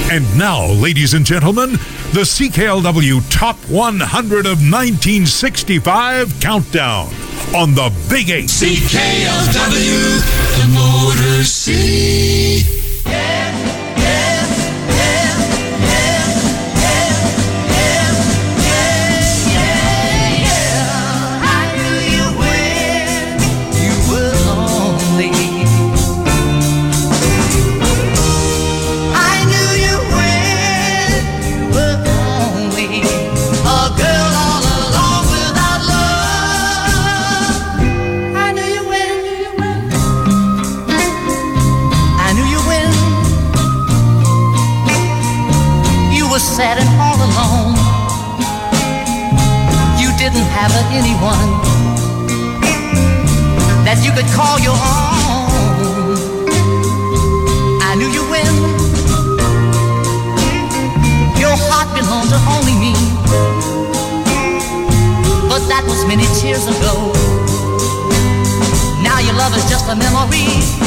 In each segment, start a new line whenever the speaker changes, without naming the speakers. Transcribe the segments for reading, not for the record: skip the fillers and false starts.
And now, ladies and gentlemen, the CKLW Top 100 of 1965 countdown on the Big 8.
CKLW, the Motor City.
Sad and all alone. You didn't have anyone that you could call your own. I knew you when your heart belonged to only me, but that was many years ago. Now your love is just a memory.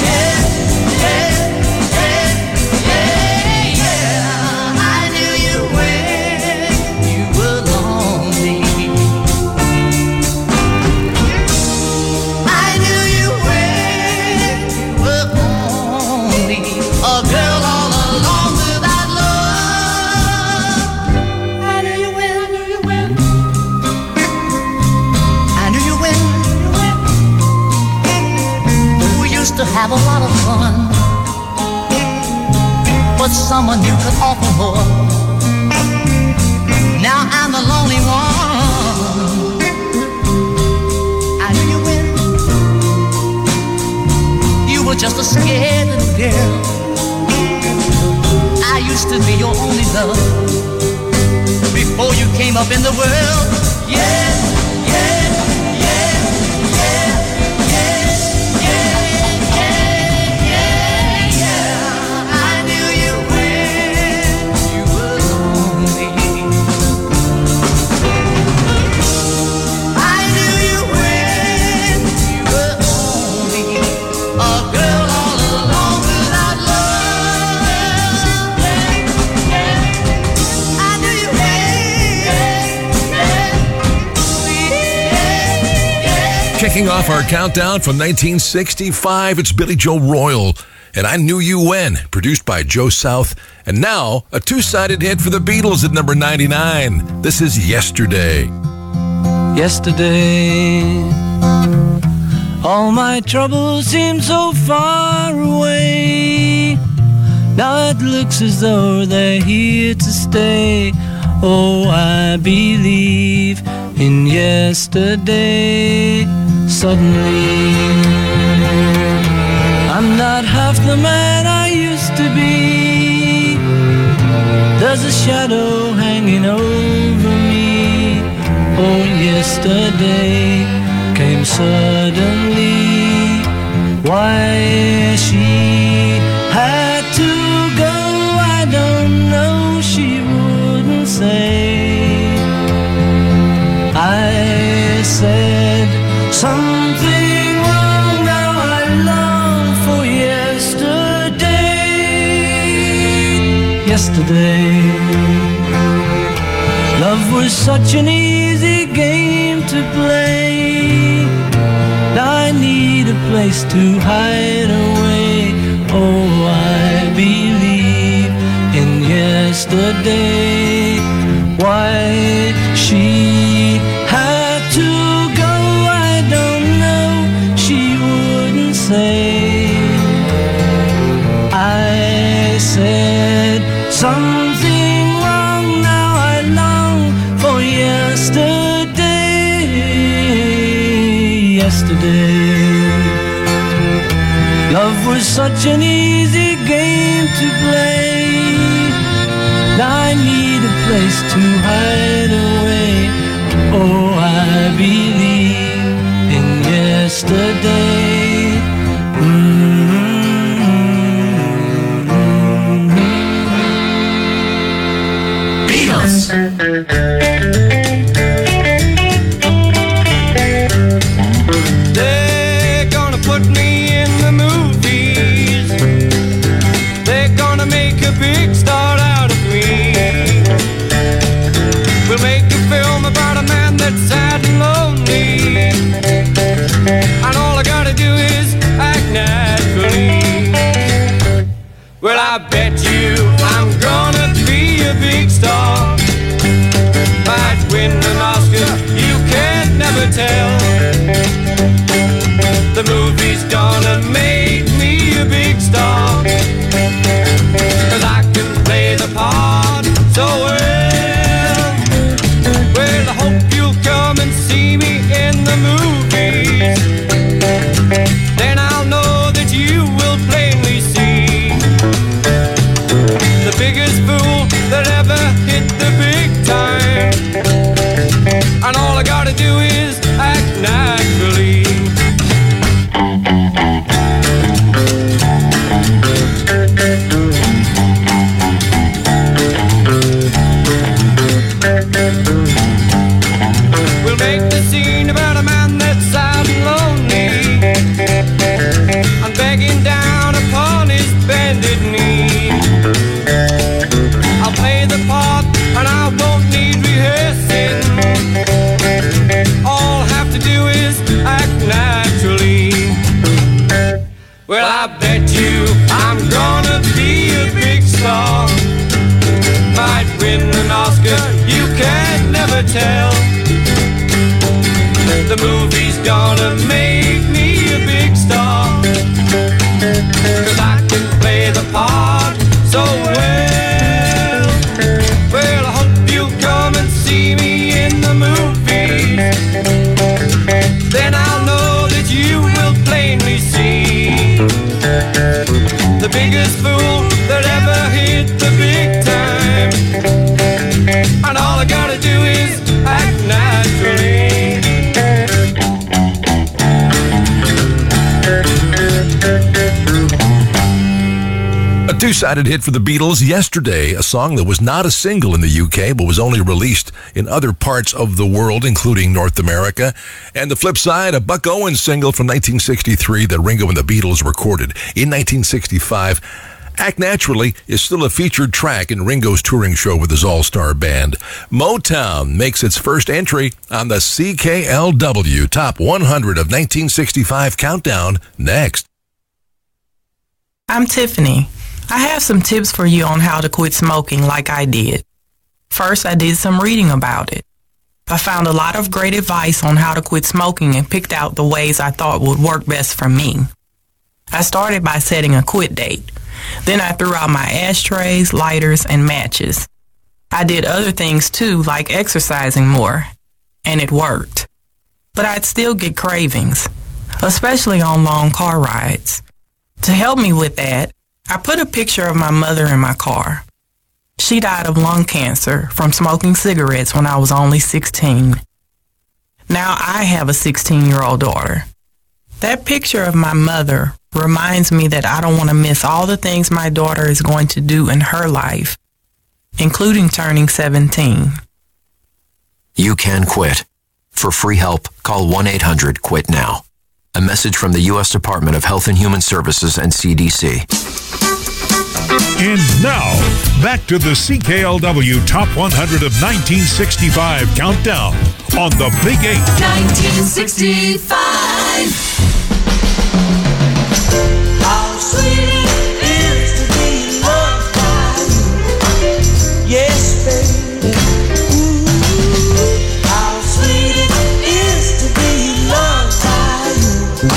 To have a lot of fun, but someone you could offer more. Now I'm the lonely one. I knew you when you were just a scared little girl. I used to be your only love before you came up in the world. Yeah.
Kicking off our countdown from 1965, it's Billy Joe Royal and I Knew You When, produced by Joe South. And now, a two-sided hit for the Beatles at number 99. This is Yesterday.
Yesterday, all my troubles seem so far away. Now it looks as though they're here to stay. Oh, I believe in yesterday. Suddenly, I'm not half the man I used to be. There's a shadow hanging over me. Oh, yesterday came suddenly. Why she had to go, I don't know, she wouldn't say. I said something wrong, now I long for yesterday. Yesterday, love was such an easy game to play. Now I need a place to hide away. Oh, I believe in yesterday. Why she had to go, I don't know, she wouldn't say. I said something wrong, now I long for yesterday. Yesterday, love was such an easy game to play. Now I need a place to hide away. Oh, I believe in yesterday.
Beatles.
They're gonna put me in the movies. They're gonna make a big star out I bet you I'm gonna be a big star. Might win an Oscar, you can never tell. The movie's gonna make me a big star, 'cause I can play the part so well. Well, I hope you'll come and see me in the movies. Then I'll know that you will plainly see the biggest fool that ever hit the big time. And all I gotta do is act naturally. We'll make the scene about a man that's sad and lonely and begging down upon his bended knee. I'll play the part and I won't need rehearsing. All I have to do is act naturally. Well, I bet you I'm gonna be a big star. Might win an Oscar, you can never tell. The movie's gonna make me a big star, 'cause I can play the part so well. Well, I hope you'll come and see me in the movies. Then I'll know that you will plainly see the biggest fool that ever hit the big time. And all I gotta do is act naturally.
A two-sided hit for the Beatles yesterday, a song that was not a single in the UK, but was only released in other parts of the world, including North America. And the flip side, a Buck Owens single from 1963 that Ringo and the Beatles recorded in 1965. Act Naturally is still a featured track in Ringo's touring show with his all-star band. Motown makes its first entry on the CKLW Top 100 of 1965 countdown next.
I'm Tiffany. I have some tips for you on how to quit smoking like I did. First, I did some reading about it. I found a lot of great advice on how to quit smoking and picked out the ways I thought would work best for me. I started by setting a quit date. Then I threw out my ashtrays, lighters, and matches. I did other things too, like exercising more, and it worked. But I'd still get cravings, especially on long car rides. To help me with that, I put a picture of my mother in my car. She died of lung cancer from smoking cigarettes when I was only 16. Now I have a 16-year-old daughter. That picture of my mother reminds me that I don't want to miss all the things my daughter is going to do in her life, including turning 17.
You can quit. For free help, call 1-800-QUIT-NOW. A message from the U.S. Department of Health and Human Services and CDC.
And now, back to the CKLW Top 100 of 1965 countdown on the Big 8.
1965.
How sweet it is to be loved by you. Yes, baby. Ooh, how sweet it is to be loved by you.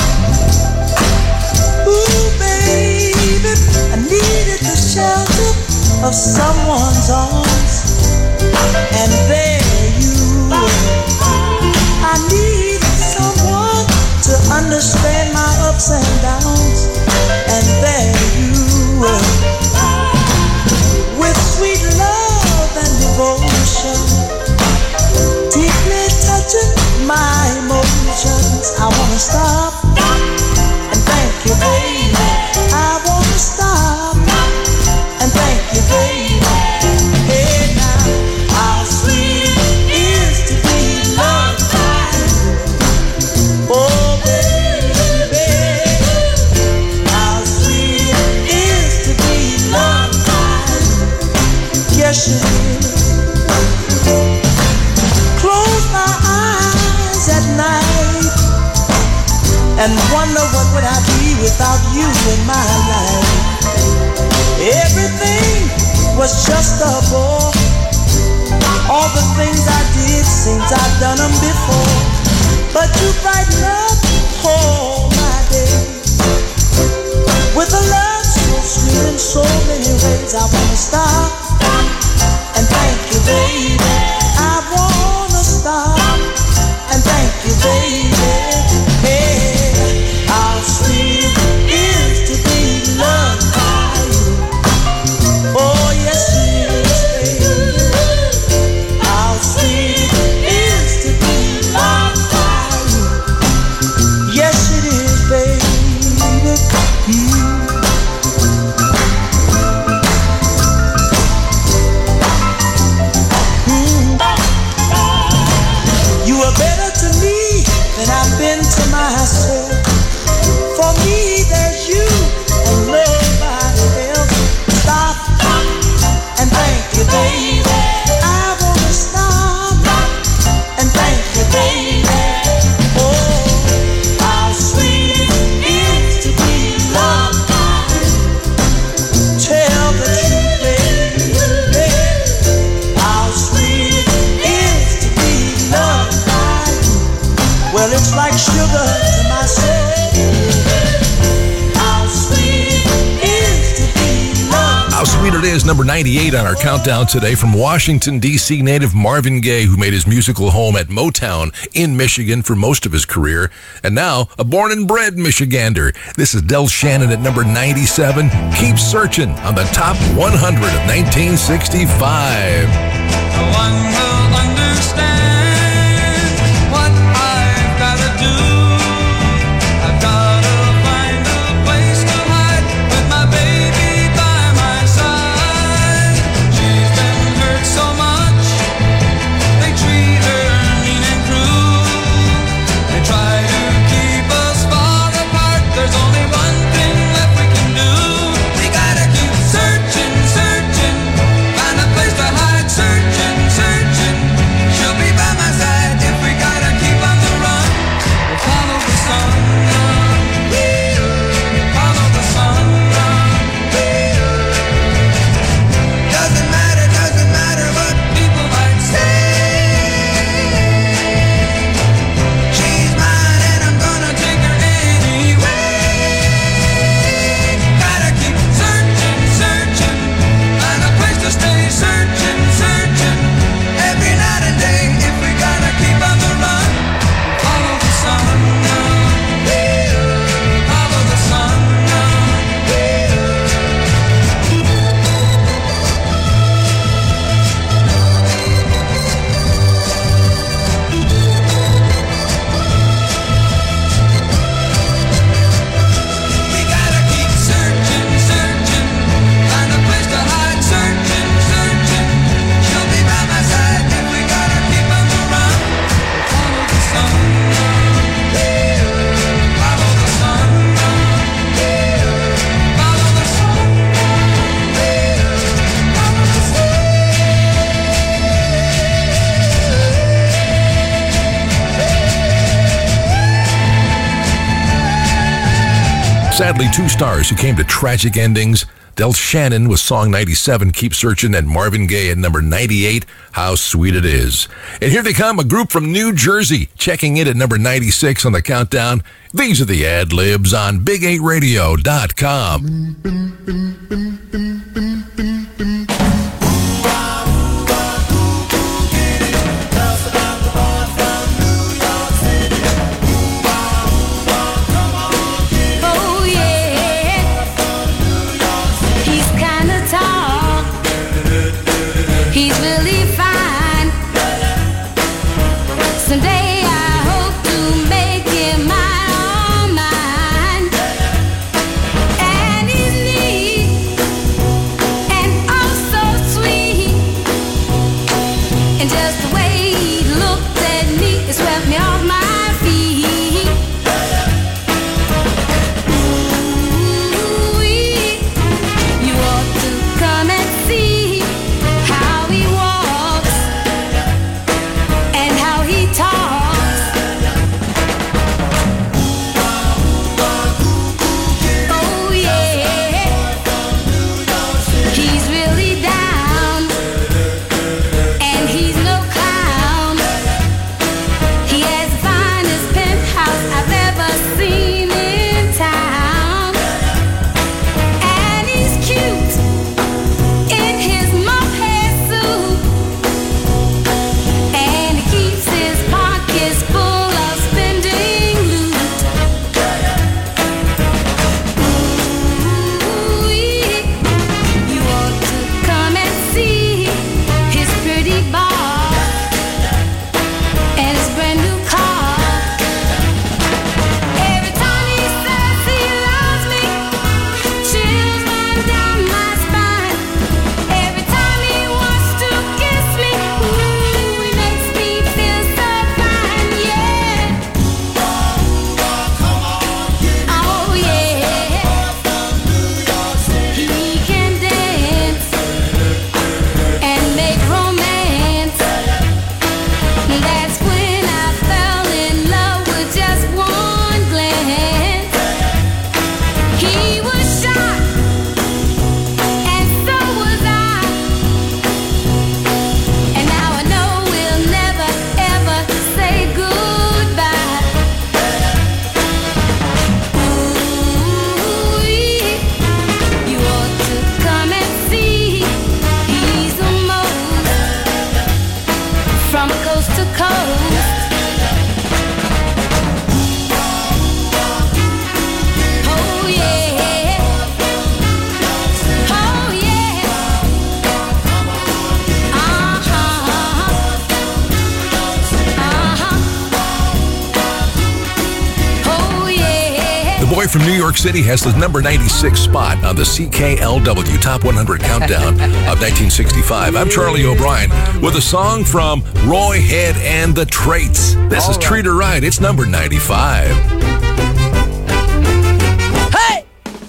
Ooh, baby, I needed the shelter of someone's arms, and there you were. I needed someone to understand just a bore. All the things I did seems I've done them before. But you brighten up all my day with a love so sweet in so many ways. I wanna stop and thank you, baby. I wanna stop and thank you, baby. Hey, how sweet it is to be loved by you. Oh yes it is, baby. How sweet it is to be loved by you. Yes it is, baby. You are better to me than I've been to myself. For me, there's you and nobody else. Stop and thank you, baby. I wanna stop and thank you, baby. Oh, how sweet it is to be loved by you. Tell the truth, baby. How sweet it is to be loved by you. Well, it's like sugar to my soul. How sweet it is to be loved.
How Sweet It Is, number 98 on our countdown today, from Washington, D.C. native Marvin Gaye, who made his musical home at Motown in Michigan for most of his career, and now a born and bred Michigander. This is Del Shannon at number 97. Keep searching on the top 100 of 1965.
No one will understand what I've gotta do. I've gotta find a place to hide with my baby by my side. She's been hurt so much, they treat her mean and cruel. They try to keep us far apart. There's only one thing that we can do. We gotta keep searching, searching, find a place to hide. Searching, searching, she'll be by my side if we gotta keep on the run. We'll follow the sun, follow the sun. Doesn't matter what people might say. She's mine and I'm gonna take her anyway. Gotta keep searching, searching, find a place to stay. Searching, searching, every night and day if we gotta keep on the run. Follow the sun, follow the sun. We gotta keep searching, searching, find a place to hide. Searching, searching, she'll be by my side if we gotta keep on the run. Follow the sun, follow the sun, follow the sun, follow the sun.
Sadly, two stars who came to tragic endings. Del Shannon with song 97, Keep Searching, and Marvin Gaye at number 98, How Sweet It Is. And here they come, a group from New Jersey, checking in at number 96 on the countdown. These are the Ad-Libs on Big8Radio.com.
Oh yeah, he's kinda tall. He's really fine. Someday I hope to make him my all mine. And he's neat and
Roy from New York City has the number 96 spot on the CKLW Top 100 Countdown of 1965. I'm Charlie O'Brien with a song from Roy Head and the Traits. This is Treat Her Right. It's number 95.
Hey!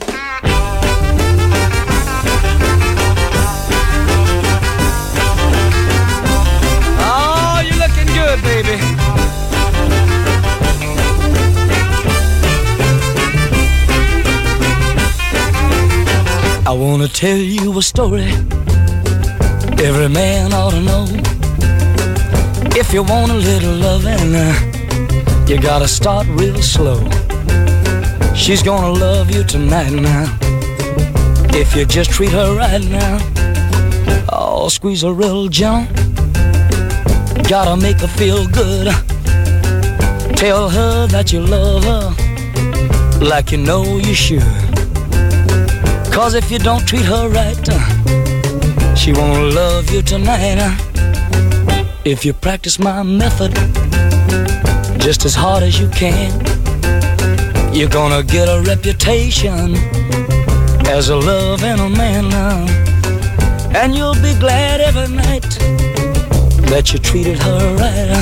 Oh, you're looking good, baby. I wanna tell you a story every man ought to know. If you want a little loving, you gotta start real slow. She's gonna love you tonight now, if you just treat her right now. Oh, squeeze her real gentle, gotta make her feel good. Tell her that you love her like you know you should. 'Cause if you don't treat her right, she won't love you tonight. If you practice my method just as hard as you can, you're gonna get a reputation as a loving a man now. And you'll be glad every night that you treated her right.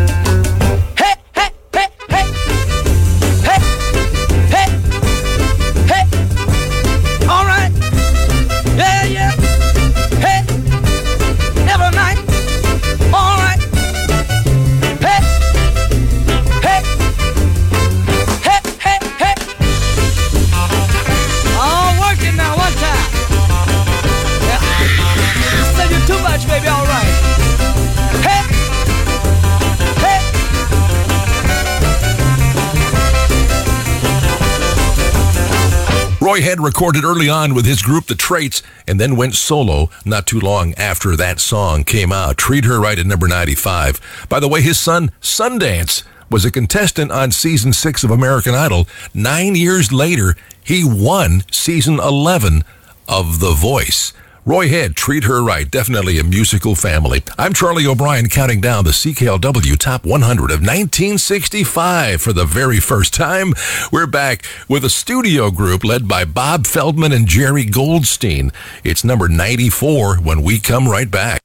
Roy Head recorded early on with his group, The Traits, and then went solo not too long after that song came out. Treat Her Right at number 95. By the way, his son, Sundance, was a contestant on Season 6 of American Idol. 9 years later, he won Season 11 of The Voice. Roy Head, Treat Her Right, definitely a musical family. I'm Charlie O'Brien, counting down the CKLW Top 100 of 1965 for the very first time. We're back with a studio group led by Bob Feldman and Jerry Goldstein. It's number 94 when we come right back.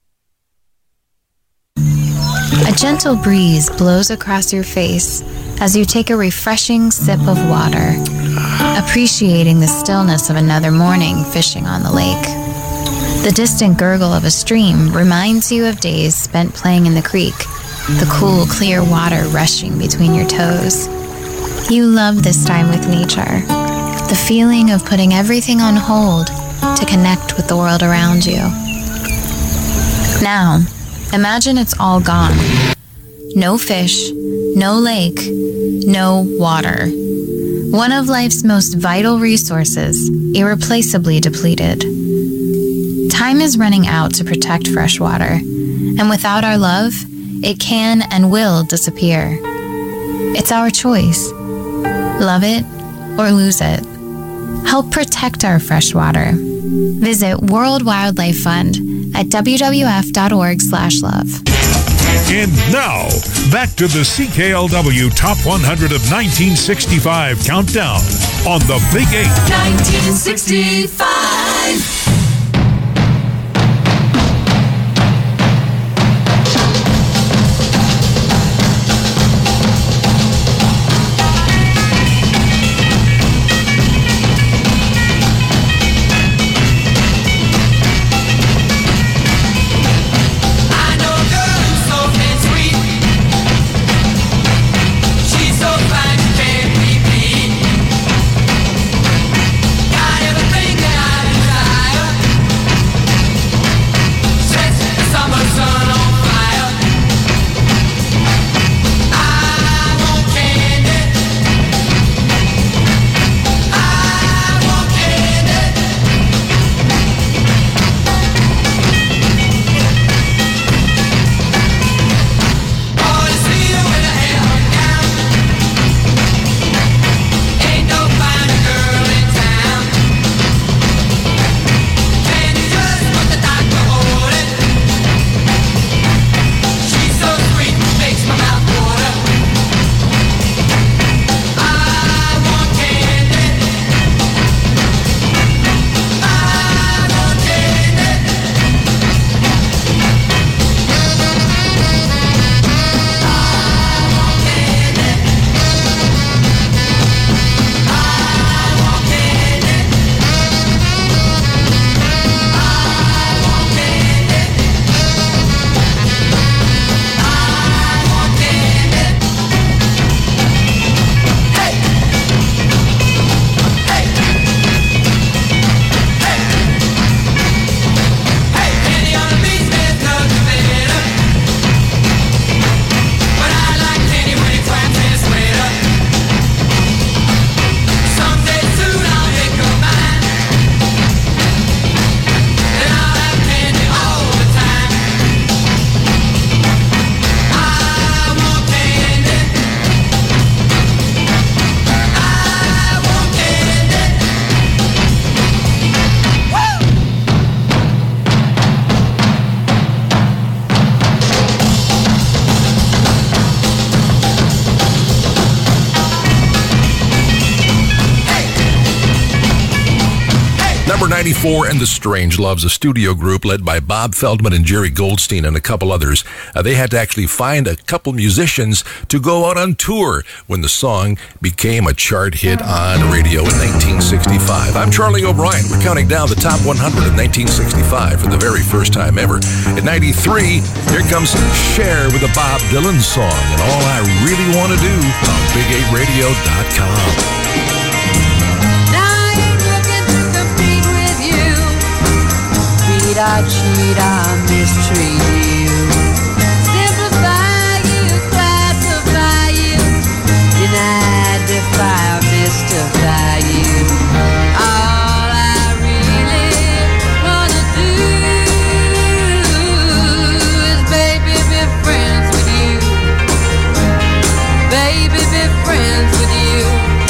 A gentle breeze blows across your face as you take a refreshing sip of water, appreciating the stillness of another morning fishing on the lake. The distant gurgle of a stream reminds you of days spent playing in the creek, the cool, clear water rushing between your toes. You love this time with nature, the feeling of putting everything on hold to connect with the world around you. Now, imagine it's all gone. No fish, no lake, no water. One of life's most vital resources, irreplaceably depleted. Time is running out to protect fresh water, and without our love, it can and will disappear. It's our choice. Love it or lose it. Help protect our fresh water. Visit World Wildlife Fund at wwf.org/love.
And now, back to the CKLW Top 100 of 1965 Countdown on the Big 8.
1965.
Got everything that I desire.
Number 94 and the Strangeloves, a studio group led by Bob Feldman and Jerry Goldstein and a couple others. They had to actually find a couple musicians to go out on tour when the song became a chart hit on radio in 1965. I'm Charlie O'Brien. We're counting down the top 100 of 1965 for the very first time ever. At 93, here comes Cher with a Bob Dylan song, and All I Really Want to Do on Big8Radio.com.
I cheat, I mistreat you, simplify you, classify you, deny, defy, mystify you. All I really wanna do is, baby, be friends with you, baby, be friends with you.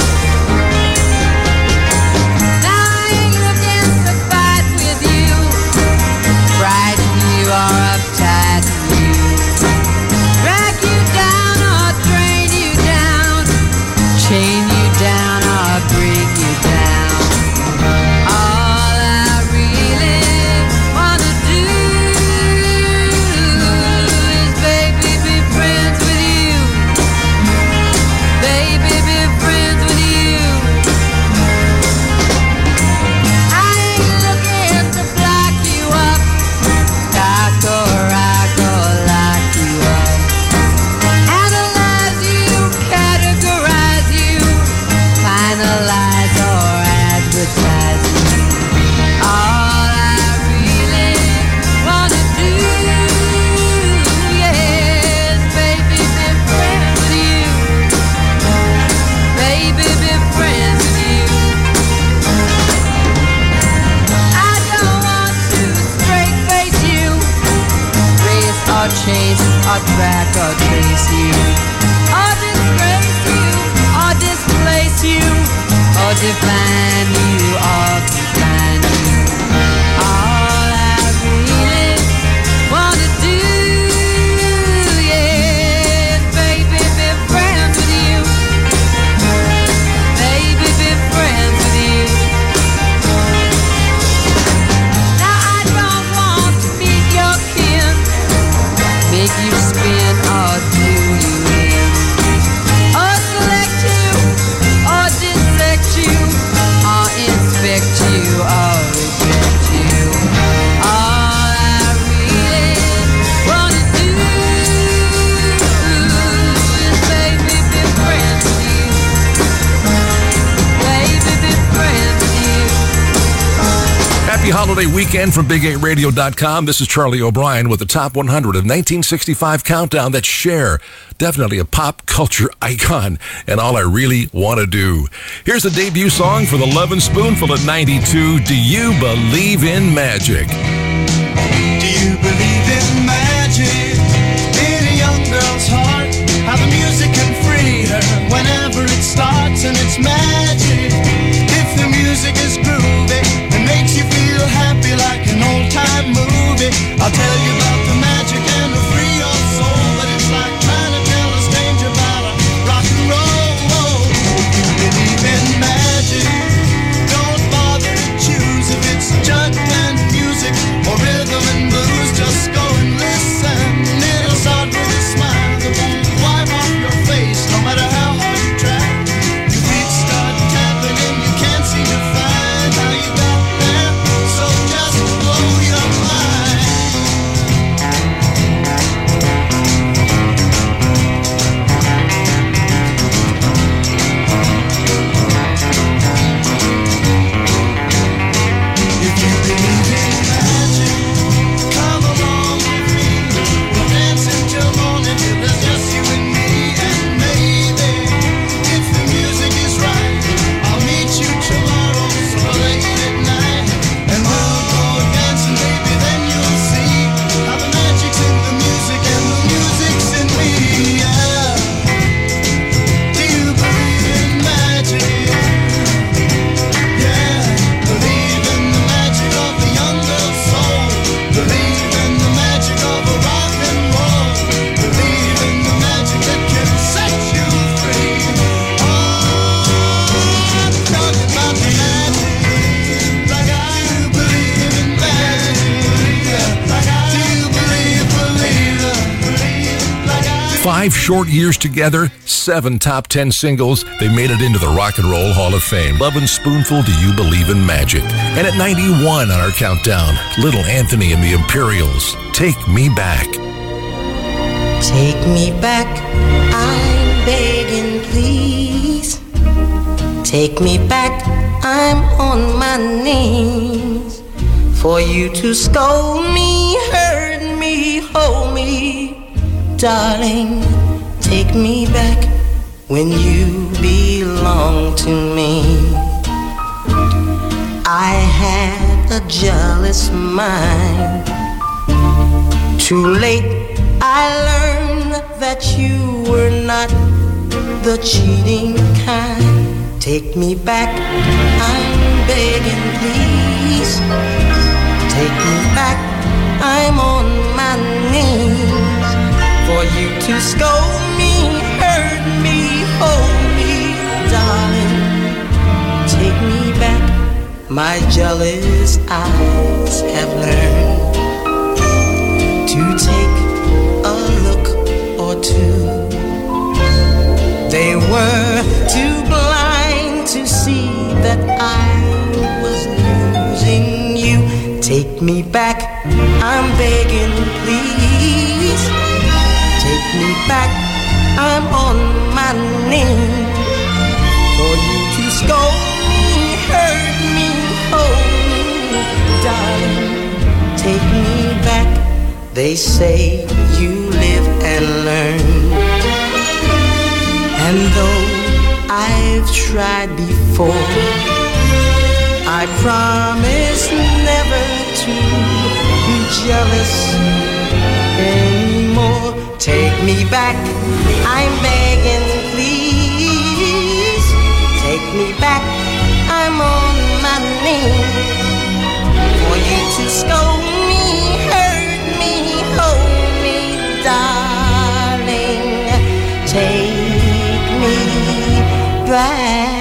Now I ain't looking to fight with you, frighten you or uptight you, drag you down or drain you down, chain you down or bring you down. All I really wanna do is, baby, be friends with you, baby, be friends with you. I ain't looking to block you up, dock or rock or lock you up, analyze you, categorize you, finalize or advertise you. All I really wanna do, yes, baby, be friends with you, baby, be friends with you. I don't want to straight face you, race or chase or track or trace you, or disgrace you or displace you, or define you or define you. All I really wanna do, yes, baby, be friends with you, baby, be friends with you. Now I don't want to meet your kin, make you spin or do you in, or select you or dissect you, or inspect you or reject you. All I really wanna do is, baby, be friends with you, baby, be friends with you.
Happy holiday weekend from Big8Radio.com. This is Charlie O'Brien with the top 100 of 1965 countdown. That's Cher, definitely a pop culture icon, and All I Really Want to Do. Here's the debut song for the Lovin' Spoonful at 92. Do you believe in magic?
Do you believe in magic? In a young girl's heart, how the music can free her whenever it starts, and it's magic. If the music is groovy and makes you feel happy like an old-time movie, I'll tell you about the magic and will free your soul. But it's like trying to tell a stranger about a rock and roll. You believe in magic, don't bother to choose if it's jug band music or rhythm and blues. Just go and listen. It'll start with a smile that won't wipe off your face, no matter how hard you try. Your feet start tapping and you can't seem to find
5 short years together, 7 top 10 singles, they made it into the Rock and Roll Hall of Fame. Lovin' Spoonful, Do You Believe in Magic? And at 91 on our countdown, Little Anthony and the Imperials, Take Me Back.
Take me back, I'm begging, please. Take me back, I'm on my knees. For you to scold me, hurt me, hold me. Darling, take me back when you belong to me. I had a jealous mind. Too late I learned that you were not the cheating kind. Take me back, I'm begging, please. Take me back, I'm on my knees. For you to scold me, hurt me, hold me, darling, take me back. My jealous eyes have learned to take a look or two. They were too blind to see that I was losing you. Take me back, I'm begging, please. Take me back, I'm on my knees. For you to scold me, hurt me, hold me, darling, take me back. They say you live and learn. And though I've tried before, I promise never to be jealous anymore. Take me back, I'm begging, please. Take me back, I'm on my knees. For you to scold me, hurt me, hold me, darling, take me back.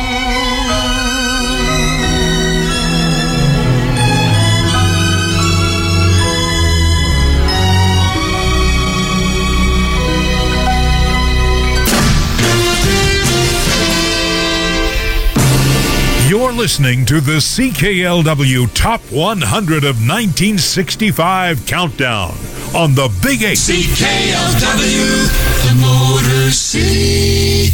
You're listening to the CKLW Top 100 of 1965 Countdown on the Big 8.
CKLW, the Motor City.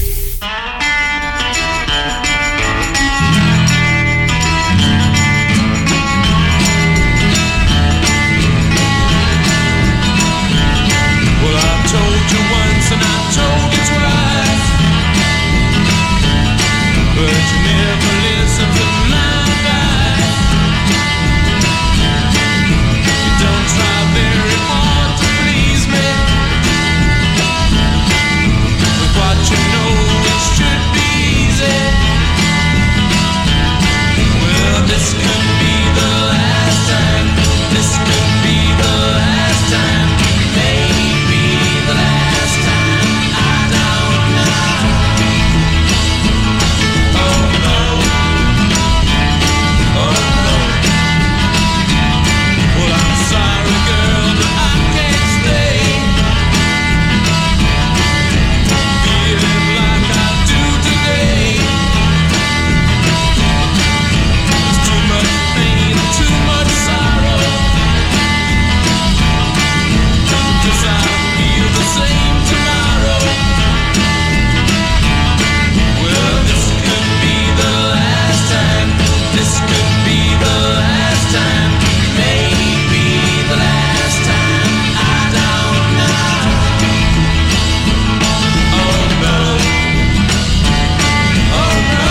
Well, I told you once and I told you twice, but you never listen to my advice. You don't try very hard to please me with what you know it should be easy. Well, this could be the last time. This could be the last time. Maybe the last time. I don't know. Oh no. Oh no. Well, I'm sorry, girl, but I can't stay. Feeling like I do today. There's too much pain, too much sorrow. 'Cause I feel the same tomorrow. Well, this could be the last time. This could be the last time. Maybe the last time. I don't know. Oh no. Oh no.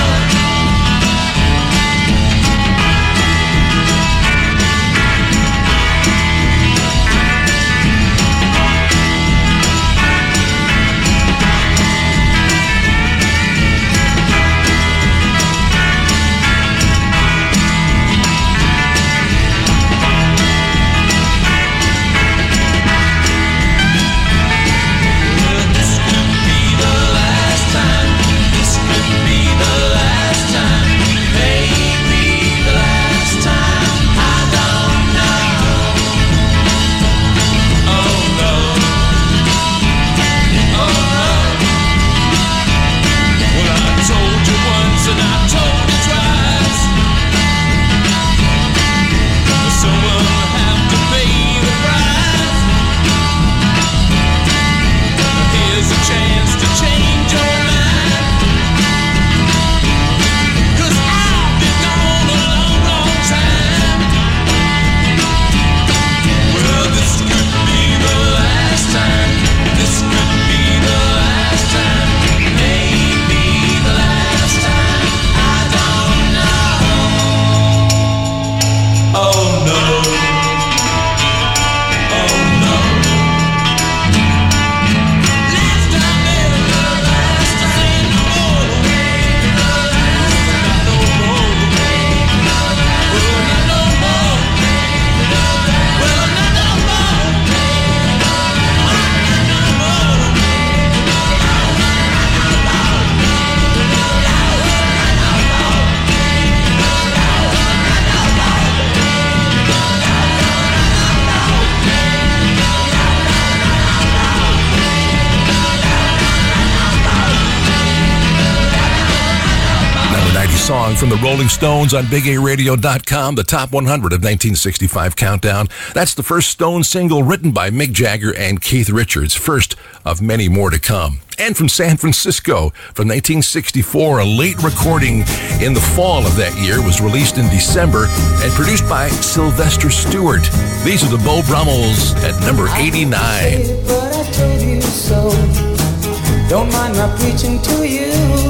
song from the Rolling Stones on BigARadio.com, the top 100 of 1965 countdown. That's the first Stones single written by Mick Jagger and Keith Richards, first of many more to come. And from San Francisco, from 1964, a late recording in the fall of that year was released in December and produced by Sylvester Stewart. These are the Beau Brummels at number 89.
But I told you so. Don't mind my preaching to you.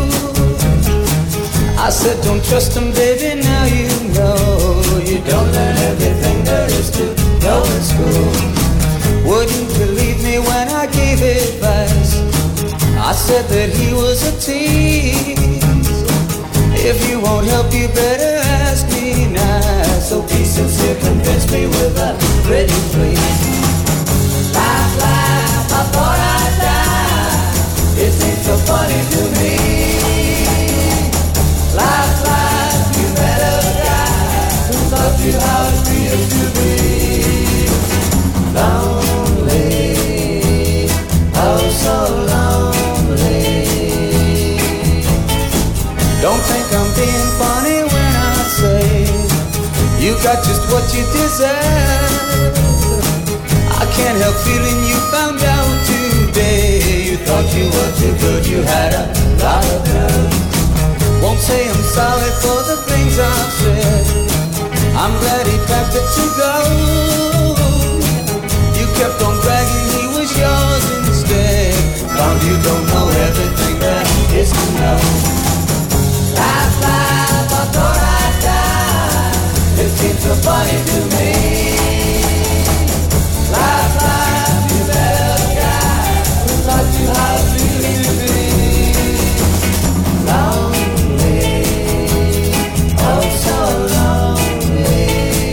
I said don't trust him, baby, now you know. You don't learn everything there is to know in school. Wouldn't believe me when I gave advice. I said that he was a tease. If you won't help, you better ask me nice. So be sincere, convince me with a pretty please. Laugh, laugh, I thought I'd die. It seems so funny to me. Laugh, laugh, you met a guy who taught you how it feels to be lonely, oh so lonely. Don't think I'm being funny when I say you got just what you deserve. I can't help feeling you found out today. You thought you were too good, you had a lot of nerve. Won't say I'm sorry for the things I've said. I'm glad he packed it to go. You kept on bragging he was yours instead. Found you don't know everything there is to know. Laugh, laugh, I thought I'd die. It seems so funny to me. Laugh, laugh, you met a guy who taught you how to feel to be lonely, oh so lonely.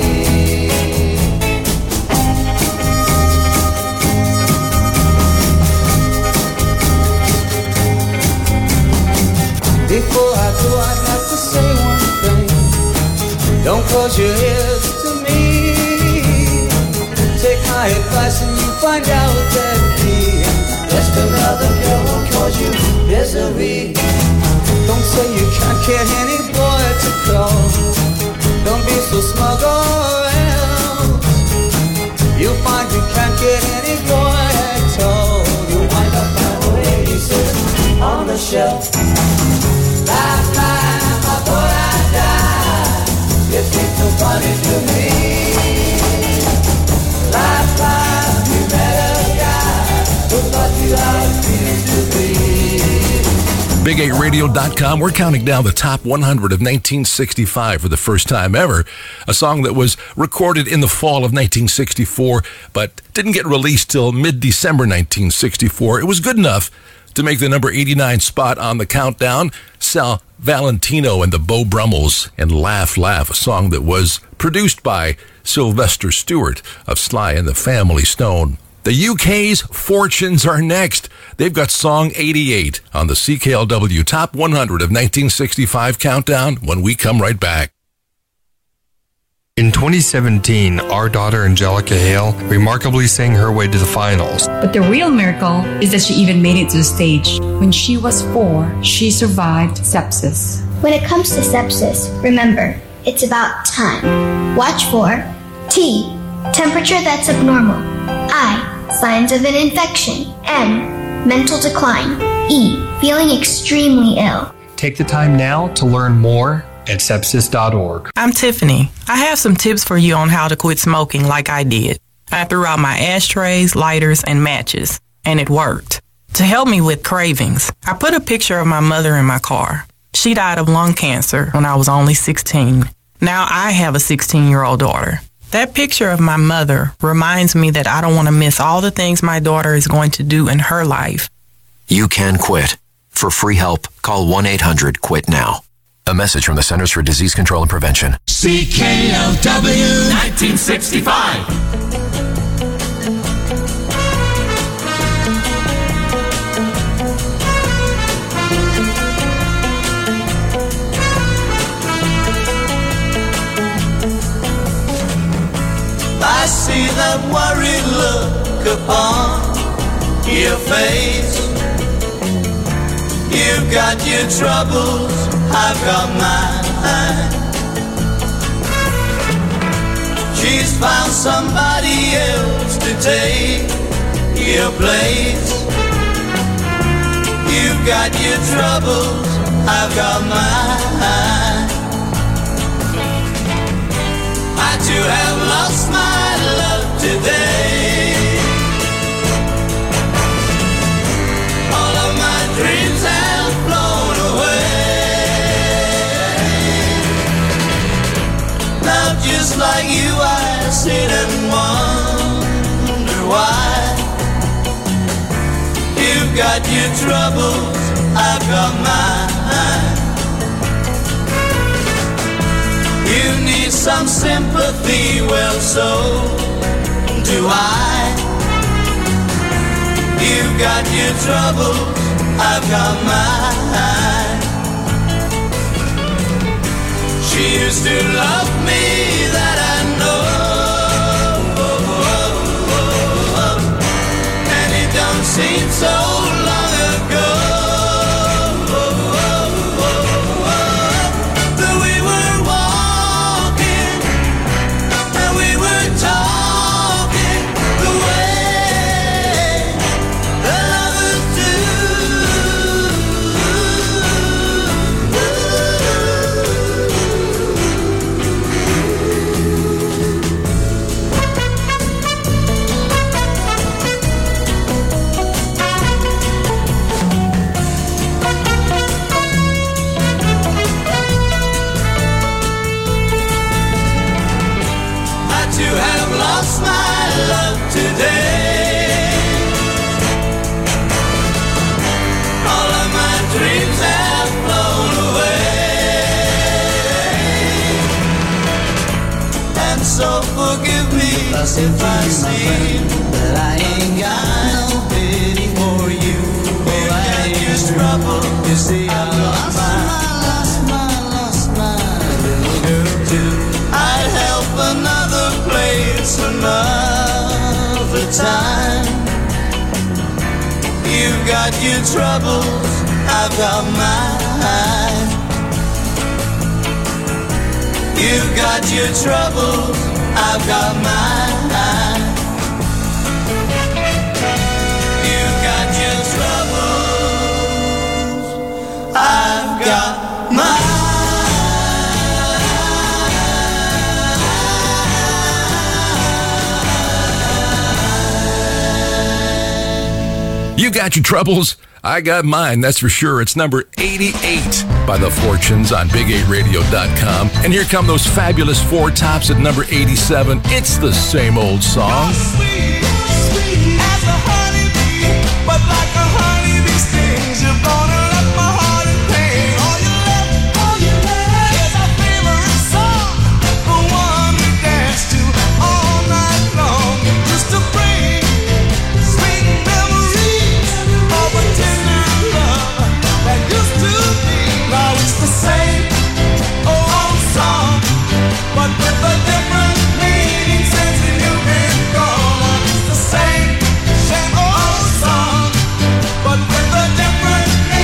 Before I go, I'd like to say one thing. Don't close your ears to me. Take my advice and you find out that he just another girl will cause you misery. Don't say you can't get any boy to call. Don't be so smug or else you'll find you can't get any boy at all. You'll wind up my lady sitting on the shelf. Last time I thought I'd die. It seems so funny to me. Last time you met a guy who taught you how it feels to be.
BigARadio.com, we're counting down the top 100 of 1965 for the first time ever. A song that was recorded in the fall of 1964, but didn't get released till mid-December 1964. It was good enough to make the number 89 spot on the countdown. Sal Valentino and the Beau Brummels and Laugh, Laugh, a song that was produced by Sylvester Stewart of Sly and the Family Stone. The UK's Fortunes are next. They've got song 88 on the CKLW Top 100 of 1965 countdown when we come right back.
In 2017, our daughter Angelica Hale remarkably sang her way to the finals.
But the real miracle is that she even made it to the stage. When she was 4, she survived sepsis.
When it comes to sepsis, remember, it's about time. Watch for T, temperature that's abnormal. I, signs of an infection. M, mental decline. E, feeling extremely ill.
Take the time now to learn more at sepsis.org.
I'm Tiffany. I have some tips for you on how to quit smoking like I did. I threw out my ashtrays, lighters, and matches, and it worked. To help me with cravings, I put a picture of my mother in my car. She died of lung cancer when I was only 16. Now I have a 16-year-old daughter. That picture of my mother reminds me that I don't want to miss all the things my daughter is going to do in her life.
You can quit. For free help, call 1-800-QUIT-NOW. A message from the Centers for Disease Control and Prevention.
CKLW 1965.
I see that worried look upon your face. You've got your troubles I've got mine. She's found somebody else to take your place. You've got your troubles, I've got mine. I too have lost my love today. All of my dreams have flown away. Now just like you I sit and wonder why. You've got your troubles, I've got mine. You need some sympathy, well so do I. You've got your troubles, I've got mine. She used to love me, that I know, and it don't seem so long ago that we were walking and we were talking the way the lovers do. To have lost my love today. All of my dreams have flown away. And so forgive me if I seem that I ain't got no pity for you. You got your trouble, you see I've lost my little girl too. I'd help another place another time. You've got your troubles, I've got mine. You've got your troubles, I've got mine. You've got your troubles, I've got mine.
You got your troubles, I got mine, that's for sure. It's number 88 by The Fortunes on Big8Radio.com. And here come those fabulous four tops at number 87. It's the same old song.
Sweet as a honeybee, but like a honeybee stings, you're gonna let my heart in pain. All you left is our favorite song, the one we dance to all night long. Just to bring sweet memories of a tender love that used to be. Now it's the same old song, but with a different meaning since you've been gone. It's the same old song, but with a different meaning.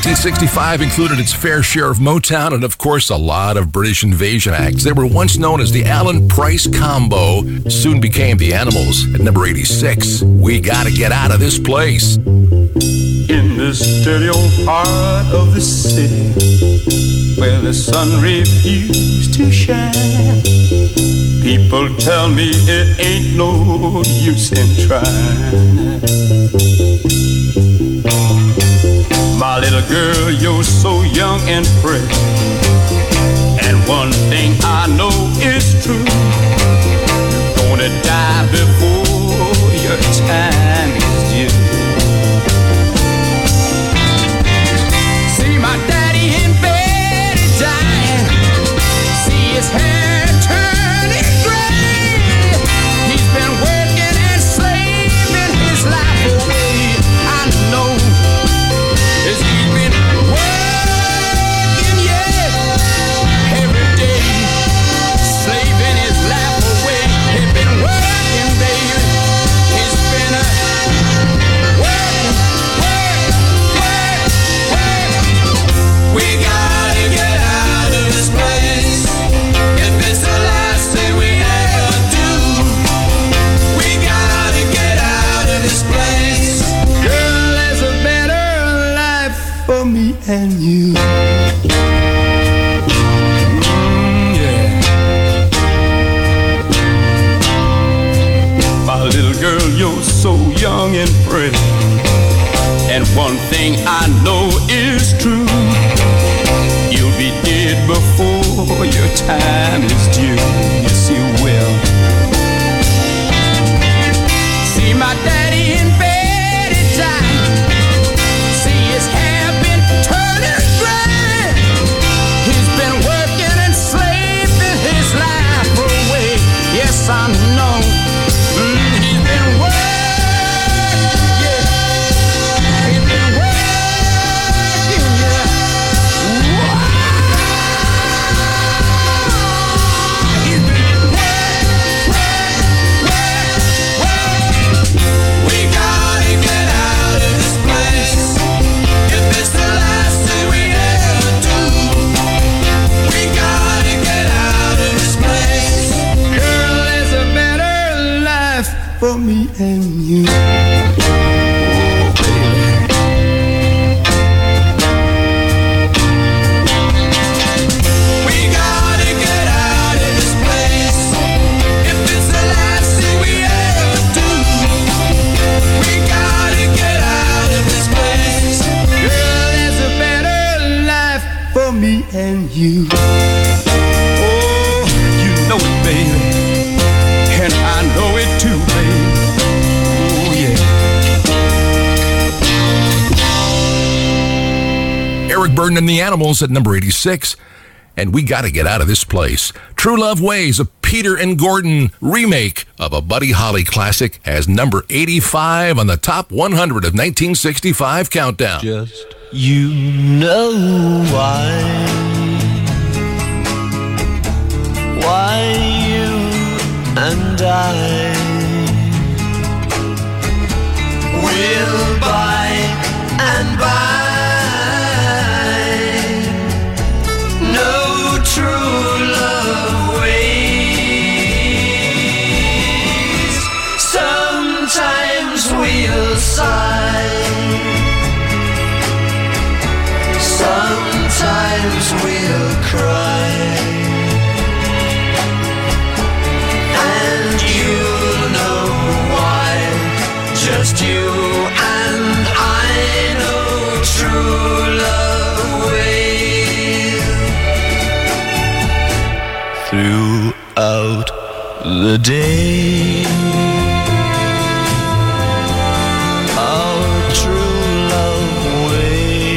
1965 included its fair share of Motown and, of course, a lot of British invasion acts. They were once known as the Alan Price Combo, soon became the Animals. At number 86, We Gotta Get Out of This Place.
In this dirty old part of the city where the sun refused to shine, people tell me it ain't no use in trying. My little girl, you're so young and fresh, and one thing I know is true, you're gonna die before your time is due. See my daddy in bed is dying, see his hair turning gray, he's been working and slaving his life away. I know he's been working, yeah, every day, slaving his life away. He's been working, baby. He's been working. We gotta get out of this place. If it's the last thing we ever do, we gotta get out of this place. Girl, there's a better life for me and you. Yeah. My little girl, you're so young and pretty, and one thing I know is true, you'll be dead before your time is due. Yes, you will. See my daddy in bed at time, see his hair been turning gray, he's been working and slaving his life away. Yes, I know. He's been working, yeah. He's been working, yeah. He's been working. We gotta get out of this place. If it's the last thing we ever do, we gotta get out of this place. Girl, there's a better life for me and you. We gotta get out of this place. If it's the last thing we ever do, we gotta get out of this place. Girl, there's a better life for me and you. Oh, you know it, baby, and I know it too, baby. Oh, yeah.
Eric Burdon and the Animals at number 86. And We Gotta Get Out of This Place. True Love Ways, a Peter and Gordon remake of a Buddy Holly classic, as number 85 on the top 100 of 1965 countdown.
Just you know why you and I will by and by no true love ways. Sometimes we'll sigh, sometimes we'll cry, and you'll know why. Just you and I know true love ways. Throughout the day, our true love way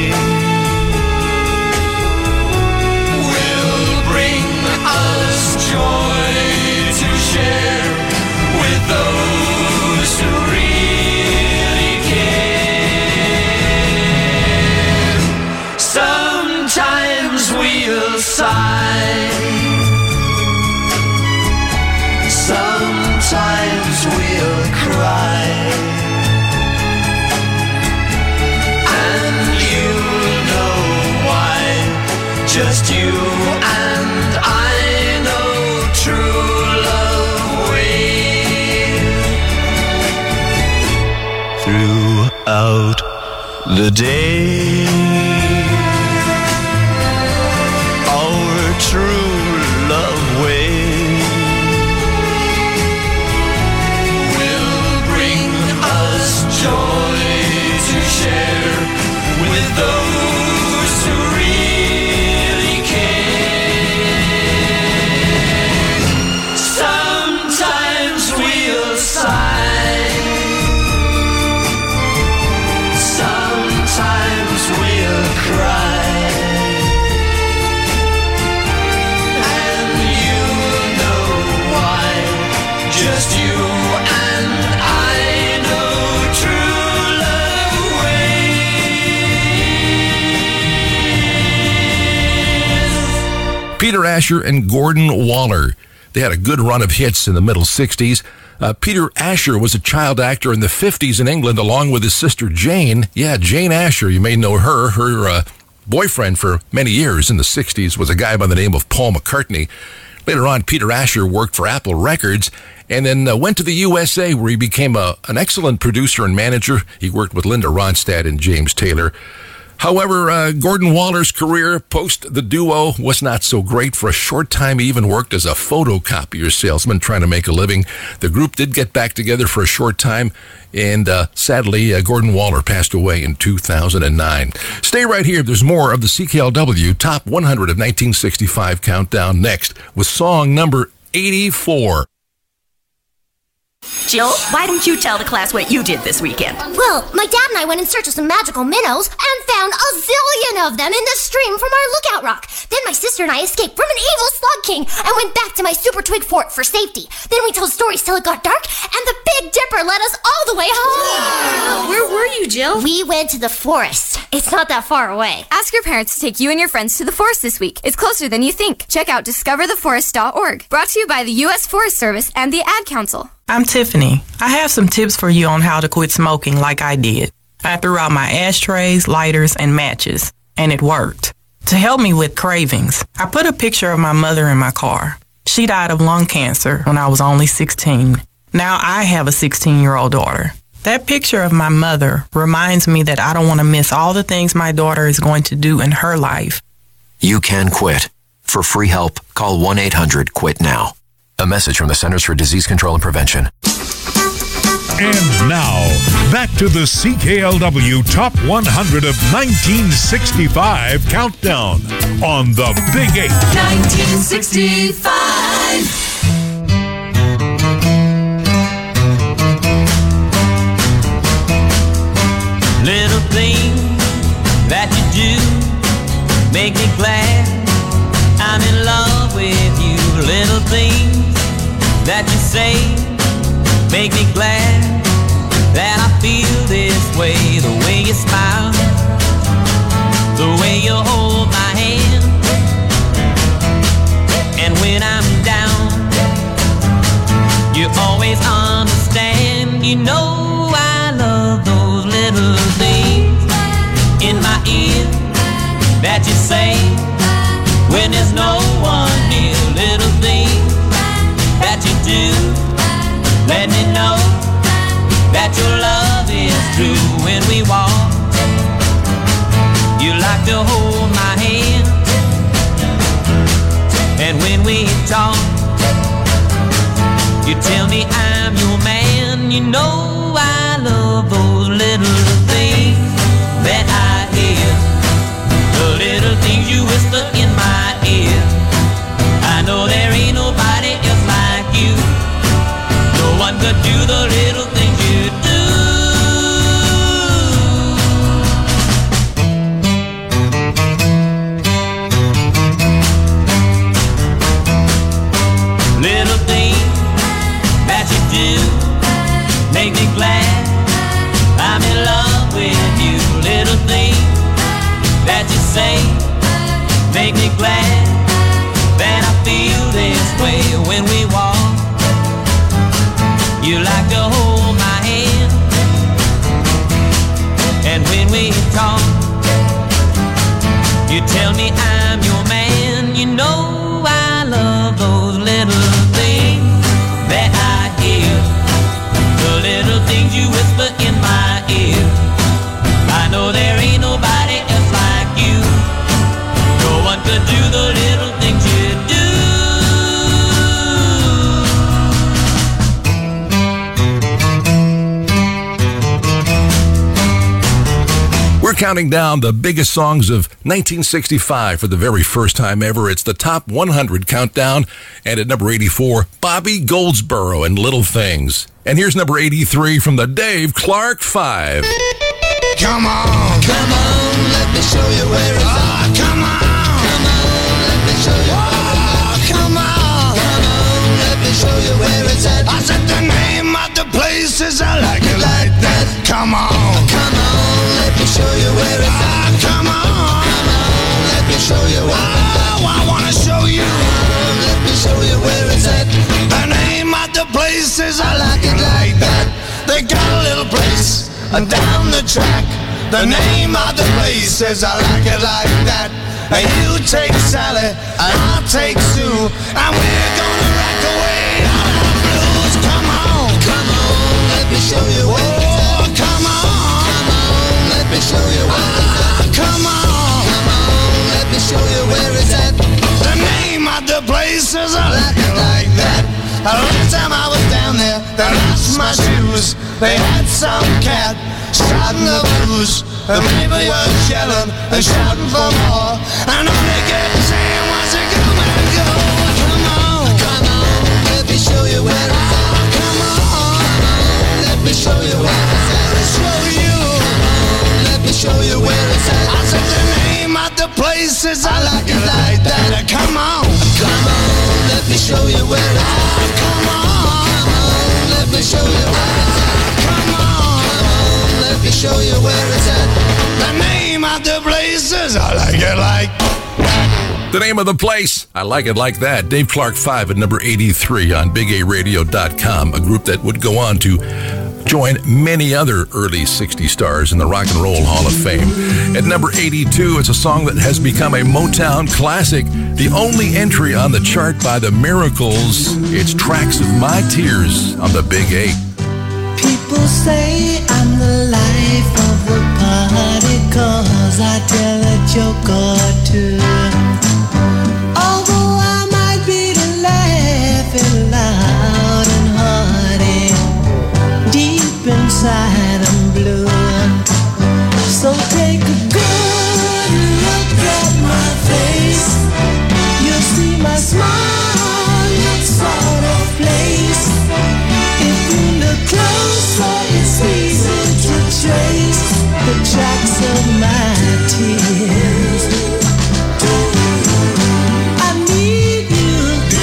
will bring us joy to share with those who really care. Sometimes we'll sigh, sometimes
just you and I know true love will. Throughout the day, our true love way will bring us joy to share with those who really care. Sometimes we'll sigh, sometimes we'll cry, and you'll know why. Just you and I know true love ways.
Peter Asher and Gordon Waller. They had a good run of hits in the middle 60s. Peter Asher was a child actor in the 50s in England along with his sister Jane. Yeah, Jane Asher, you may know her. Her boyfriend for many years in the 60s was a guy by the name of Paul McCartney. Later on, Peter Asher worked for Apple Records and then went to the USA where he became an excellent producer and manager. He worked with Linda Ronstadt and James Taylor. However, Gordon Waller's career post the duo was not so great. For a short time, he even worked as a photocopier salesman trying to make a living. The group did get back together for a short time, and sadly, Gordon Waller passed away in 2009. Stay right here. There's more of the CKLW Top 100 of 1965 Countdown next with song number 84.
Jill, why didn't you tell the class what you did this weekend?
Well, my dad and I went in search of some magical minnows and found a zillion of them in the stream from our lookout rock. Then my sister and I escaped from an evil slug king and went back to my super twig fort for safety. Then we told stories till it got dark, and the Big Dipper led us all the way home.
Wow. Where were you, Jill?
We went to the forest. It's not that far away.
Ask your parents to take you and your friends to the forest this week. It's closer than you think. Check out discovertheforest.org. Brought to you by the U.S. Forest Service and the Ad Council.
I'm Tiffany. I have some tips for you on how to quit smoking like I did. I threw out my ashtrays, lighters, and matches, and it worked. To help me with cravings, I put a picture of my mother in my car. She died of lung cancer when I was only 16. Now I have a 16-year-old daughter. That picture of my mother reminds me that I don't want to miss all the things my daughter is going to do in her life.
You can quit. For free help, call 1-800-QUIT-NOW. A message from the Centers for Disease Control and Prevention.
And now, back to the CKLW Top 100 of 1965 Countdown on the Big 8.
1965.
Little things that you do make me glad I'm in love with you. Little things that you say make me glad that I feel this way. The way you smile, the way you hold my hand, and when I'm down, you always understand. You know I love those little things in my ear that you say when there's no one near. Little things that you do let me know that your love is true. When we walk, you like to hold my hand, and when we talk, you tell me I'm your man. You know I love those little things that I hear, the little things you whisper in my ear. I know there ain't nobody else like you. No one could do the little things you do. Little things that you do make me glad I'm in love with you. Little things that you say make me glad that I feel this way. When we walk, you like to hold my hand, and when we talk, you tell me I'm your man.
counting down the biggest songs of 1965 for the very first time ever. It's the Top 100 Countdown. And at number 84, Bobby Goldsboro and Little Things. And here's number 83 from the Dave Clark 5.
Come on, let me show you where it's at. Come on, let me show you. Come on, let me show you where it's at. I said the name of the place is I like it like that. Come on, let me show you where it's at. Come on, let me show you where it's at. I wanna show you. Let me show you where it's at. The name of the place is I like it like that. They got a little place down the track. The name of the place is I like it like that. You take Sally, and I'll take Sue, and we're gonna rock away all our blues. Come on, let me show you where it's at. Come on, let me show you where it's at. Come on, let me show you where it's at. The name of the place is I like it like that. Last time I was down there, they lost my shoes. They had some cat shouting the blues. The people were yelling and shouting for more. And all they kept saying was, come and go. Come on, let me show you where it's at. Come on, let me show you where it's at. Let me show you where it's at. I said the name of the place is I like it like that. Come on, let me show you where it's at. Come on, let me show you where it's at. Come on, let me show you where it's at. The name of the place is I like it like that.
The name of the place, I like it like that. Dave Clark 5 at number 83 on BigARadio.com, a group that would go on to join many other early 60 stars in the Rock and Roll Hall of Fame. At number 82, it's a song that has become a Motown classic, the only entry on the chart by the Miracles. It's Tracks of My Tears on the Big 8.
People say I'm the life of the party 'cause I tell a joke or two. Although I might be the laughing loud and hearty, deep inside I'm blue. So take a good look at my face. You'll see my smile looks sort of place. If you look closer, it's easy to trace the tracks of my tears. I need you,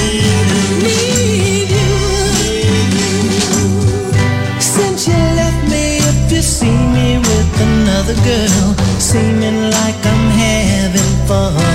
need you. Since you left me, if you see me with another girl, seeming like I'm having fun,